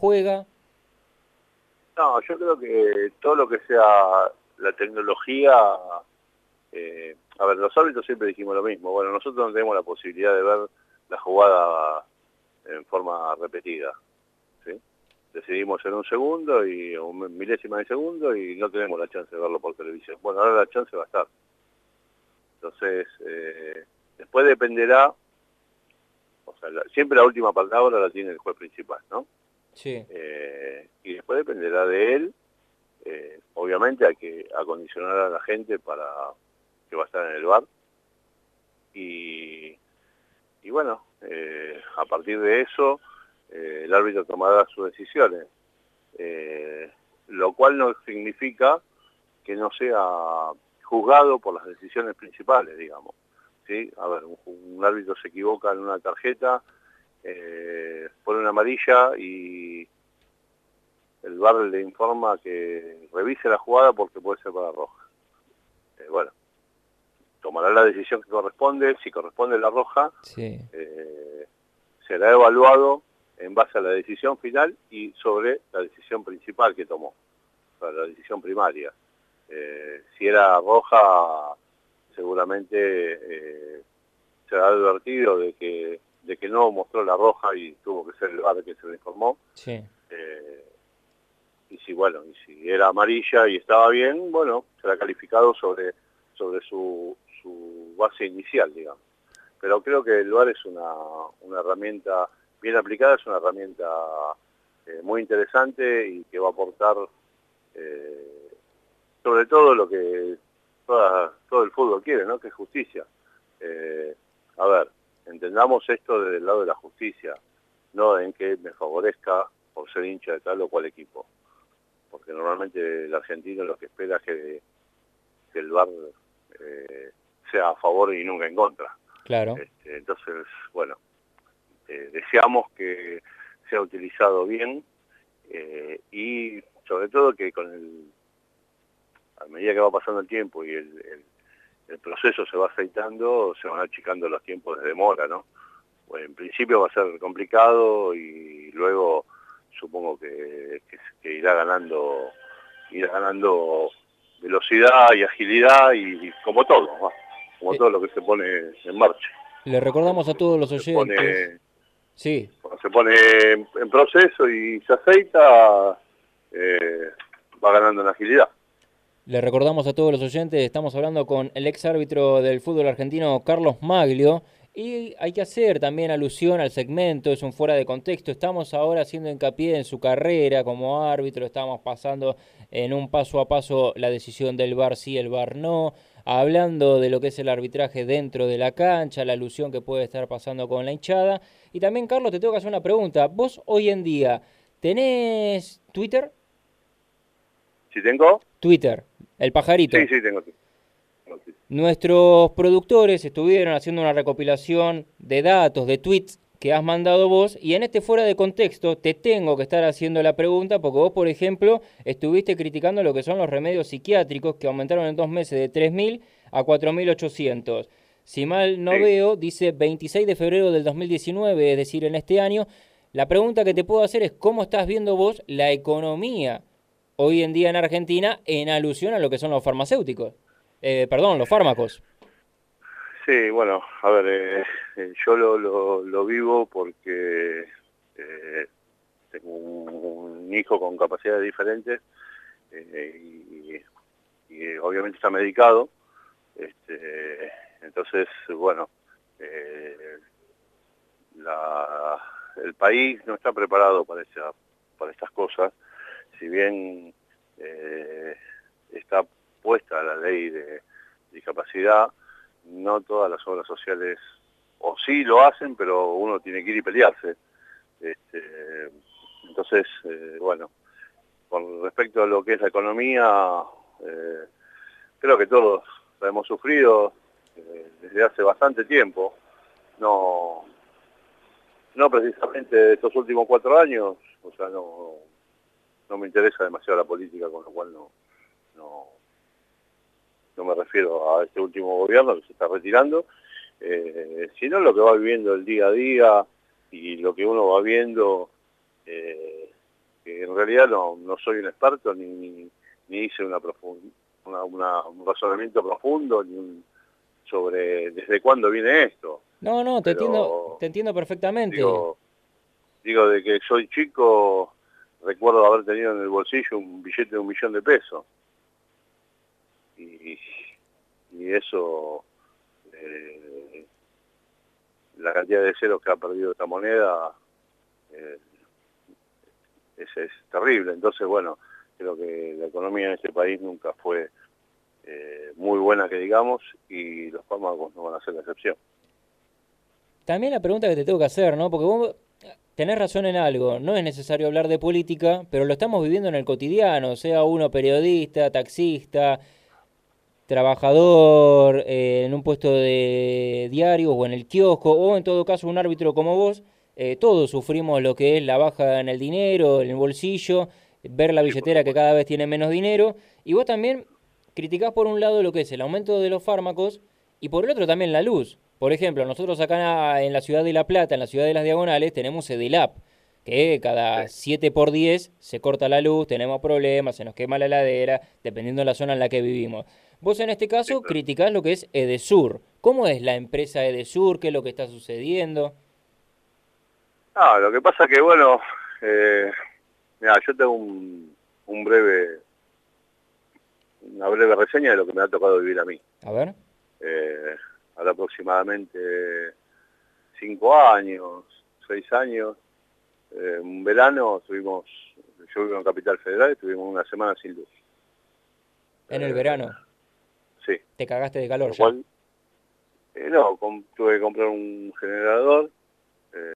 juega? No, yo creo que todo lo que sea la tecnología, a ver, los árbitros siempre dijimos lo mismo. Bueno, nosotros no tenemos la posibilidad de ver la jugada en forma repetida, ¿sí? Decidimos en un segundo y un milésima de segundo y no tenemos la chance de verlo por televisión. Bueno, ahora la chance va a estar. Entonces, después dependerá, o sea, siempre la última palabra la tiene el juez principal, ¿no? Sí. Y después dependerá de él. Obviamente hay que acondicionar a la gente para que va a estar en el bar y, y bueno, a partir de eso el árbitro tomará sus decisiones, lo cual no significa que no sea juzgado por las decisiones principales, digamos, ¿sí? A ver, un árbitro se equivoca en una tarjeta, pone una amarilla y el VAR le informa que revise la jugada porque puede ser para roja. Bueno, tomará la decisión que corresponde. Si corresponde la roja, Sí. será evaluado en base a la decisión final y sobre la decisión principal que tomó, o sea, la decisión primaria. Si era roja, seguramente será advertido de que no mostró la roja y tuvo que ser el VAR que se le informó. Sí. Y si bueno, y si era amarilla y estaba bien, bueno, será calificado sobre su base inicial, digamos. Pero creo que el VAR es una herramienta bien aplicada, es una herramienta muy interesante y que va a aportar sobre todo lo que todo el fútbol quiere, ¿no? Que es justicia. A ver, entendamos esto desde el lado de la justicia, no en que me favorezca por ser hincha de tal o cual equipo, porque normalmente el argentino lo que espera es que el VAR sea a favor y nunca en contra. Claro. Entonces, bueno, deseamos que sea utilizado bien y sobre todo que a medida que va pasando el tiempo y el proceso se va aceitando, se van achicando los tiempos de demora, ¿no? Bueno, en principio va a ser complicado y luego supongo que irá ganando velocidad y agilidad y como todo, ¿no? Como Eh, todo lo que se pone en marcha. Le recordamos a todos los Cuando se oyentes. pone, Sí. cuando se pone en proceso y se aceita, eh, va ganando en agilidad. Le recordamos a todos los oyentes, estamos hablando con el ex árbitro del fútbol argentino Carlos Maglio y hay que hacer también alusión al segmento, es un fuera de contexto, estamos ahora haciendo hincapié en su carrera como árbitro, estamos pasando en un paso a paso la decisión del VAR sí, el VAR no, hablando de lo que es el arbitraje dentro de la cancha, la alusión que puede estar pasando con la hinchada. Y también, Carlos, te tengo que hacer una pregunta, vos hoy en día, ¿tenés Twitter? ¿Si tengo? Twitter, el Sí, pajarito. sí, tengo. Nuestros productores estuvieron haciendo una recopilación de datos, de tweets que has mandado vos, y en este fuera de contexto te tengo que estar haciendo la pregunta porque vos, por ejemplo, estuviste criticando lo que son los remedios psiquiátricos que aumentaron en 2 meses de 3.000 a 4.800. Si mal no Sí. veo, dice 26 de febrero del 2019, es decir, en este año. La pregunta que te puedo hacer es cómo estás viendo vos la economía hoy en día en Argentina en alusión a lo que son los farmacéuticos. Perdón, los fármacos. Sí, bueno, a ver, yo lo vivo porque tengo un hijo con capacidades diferentes y obviamente está medicado. Entonces, bueno, eh, el país no está preparado para estas cosas, si bien está puesta la ley de discapacidad, no todas las obras sociales, o sí lo hacen, pero uno tiene que ir y pelearse. Entonces, bueno, con respecto a lo que es la economía, eh, creo que todos la hemos sufrido desde hace bastante tiempo, no, no precisamente estos últimos 4 años, o sea, no me interesa demasiado la política, con lo cual no, no me refiero a este último gobierno que se está retirando, sino lo que va viviendo el día a día y lo que uno va viendo en realidad no soy un experto ni hice un razonamiento profundo sobre desde cuándo viene esto. No, Pero te entiendo perfectamente. digo de que soy chico, recuerdo haber tenido en el bolsillo un billete de 1.000.000 de pesos. Y, y eso, eh, la cantidad de ceros que ha perdido esta moneda eh, es terrible. Entonces, bueno, creo que la economía en este país nunca fue muy buena, que digamos, y los fármacos no van a ser la excepción. También la pregunta que te tengo que hacer, ¿no? Porque vos tenés razón en algo, no es necesario hablar de política, pero lo estamos viviendo en el cotidiano, sea uno periodista, taxista, trabajador en un puesto de diario o en el kiosco, o en todo caso un árbitro como vos, todos sufrimos lo que es la baja en el dinero, en el bolsillo, ver la Sí, por billetera que supuesto. cada vez tiene menos dinero, y vos también criticás por un lado lo que es el aumento de los fármacos y por el otro también la luz. Por ejemplo, nosotros acá en la ciudad de La Plata, en la ciudad de las Diagonales, tenemos Edilap, que Sí, cada 7 por 10 se corta la luz, tenemos problemas, se nos quema la heladera, dependiendo de la zona en la que vivimos. Vos en este sí, caso claro. criticás lo que es Edesur. ¿Cómo es la empresa Edesur? ¿Qué es lo que está sucediendo? Lo que pasa que, bueno, mira, yo tengo una breve reseña de lo que me ha tocado vivir a mí. A ver. Eh, Hace aproximadamente 5 años, 6 años, un verano yo vivo en Capital Federal, estuvimos una semana sin luz. En el Eh, verano. sí, Te cagaste de con calor lo ya. cual, no, tuve que comprar un generador